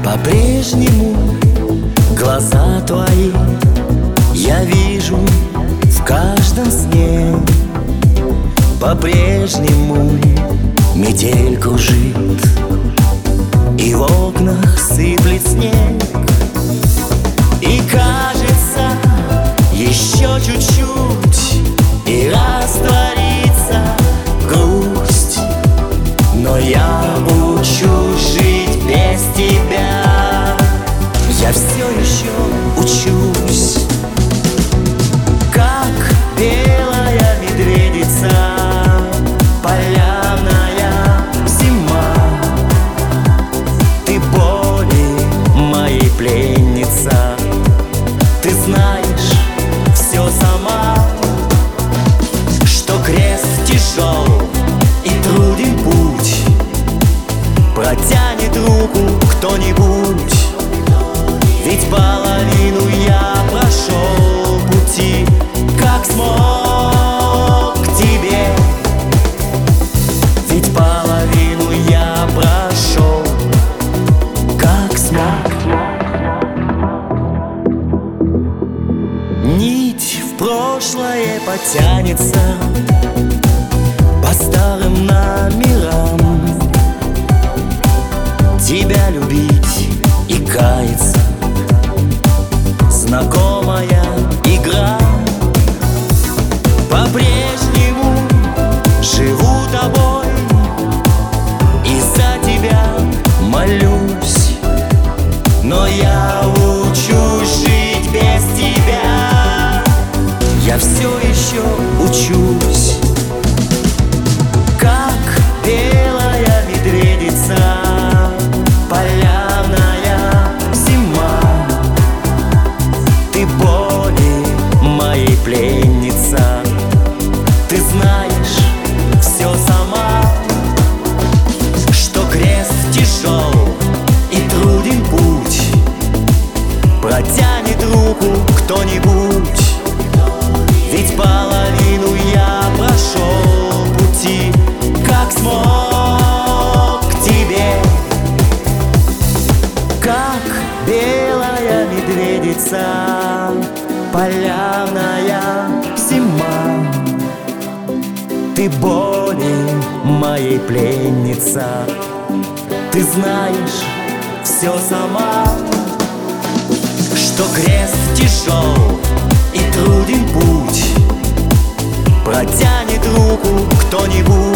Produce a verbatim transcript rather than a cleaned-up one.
По-прежнему глаза твои я вижу в каждом сне. По-прежнему метель кружит, и в окнах сыплет снег. И кажется, еще чуть-чуть, и растворится грусть. Но я учусь жить без тебя. Я все еще учусь, как белая медведица, полярная зима. Ты боли моей пленница, ты знаешь все сама, что крест тяжел и труден путь, протянет руку кто-нибудь. Ведь половину я прошел пути, как смог к тебе. Ведь половину я прошел, как смог. Нить в прошлое потянется по старым номерам. Тебя любить и каяться — знакомая игра. По-прежнему живу тобой, и за тебя молюсь. Но я учусь жить без тебя. Я все еще учусь, как белая медведица, полярная зима. Ты боли моей пленница, ты знаешь все сама, что крест тяжел и труден путь, протянет руку кто-нибудь. Ведь половину я прошел пути, как смог к тебе. Как белая медведица, полярная зима. Ты боли моей пленница, ты знаешь все сама, что крест тяжел и труден путь, протянет руку кто-нибудь.